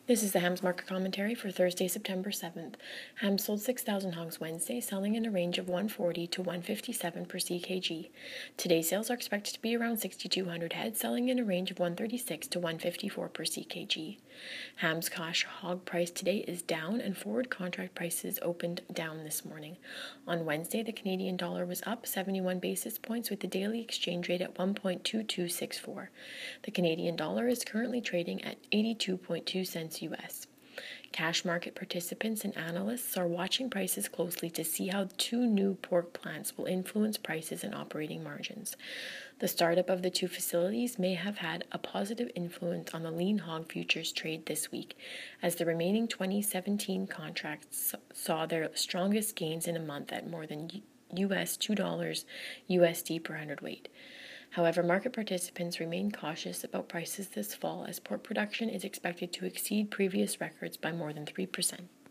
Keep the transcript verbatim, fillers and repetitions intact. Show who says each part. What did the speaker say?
Speaker 1: This is the Hams market commentary for Thursday, September seventh. Hams sold six thousand hogs Wednesday, selling in a range of one forty to one fifty-seven per C K G. Today's sales are expected to be around sixty-two hundred head, selling in a range of one thirty-six to one fifty-four per C K G. Hams cash hog price today is down, and forward contract prices opened down this morning. On Wednesday, the Canadian dollar was up seventy-one basis points, with the daily exchange rate at one point two two six four. The Canadian dollar is currently trading at eighty-two point two cents U S. Cash market participants and analysts are watching prices closely to see how two new pork plants will influence prices and operating margins. The startup of the two facilities may have had a positive influence on the lean hog futures trade this week, as the remaining twenty seventeen contracts saw their strongest gains in a month at more than U S two dollars U S D per hundredweight. However, market participants remain cautious about prices this fall, as pork production is expected to exceed previous records by more than three percent.